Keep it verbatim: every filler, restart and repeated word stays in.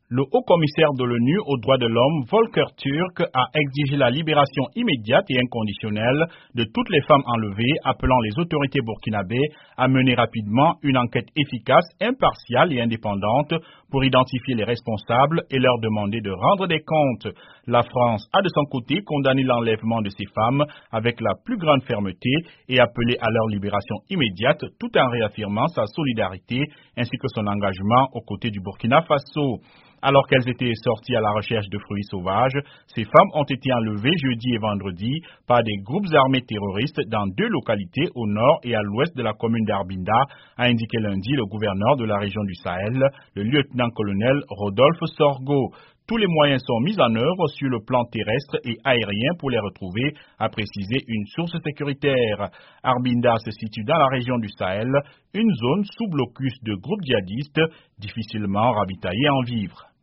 Le haut-commissaire de l'ONU aux droits de l'homme, Volker Turk, a exigé la libération immédiate et inconditionnelle de toutes les femmes enlevées, appelant les autorités burkinabées à mener rapidement une enquête efficace, impartiale et indépendante pour identifier les responsables et leur demander de rendre des comptes. La France a de son côté condamné l'enlèvement de ces femmes avec la plus grande fermeté et appelé à leur libération immédiate tout en réaffirmant sa solidarité ainsi que son engagement aux côtés du Burkina Faso. Alors qu'elles étaient sorties à la recherche de fruits sauvages, ces femmes ont été enlevées jeudi et vendredi par des groupes armés terroristes dans deux localités au nord et à l'ouest de la commune d'Arbinda, a indiqué lundi le gouverneur de la région du Sahel, le lieutenant-colonel Rodolphe Sorgho. Tous les moyens sont mis en œuvre sur le plan terrestre et aérien pour les retrouver, a précisé une source sécuritaire. Arbinda se situe dans la région du Sahel, une zone sous blocus de groupes djihadistes difficilement ravitaillés en vivres.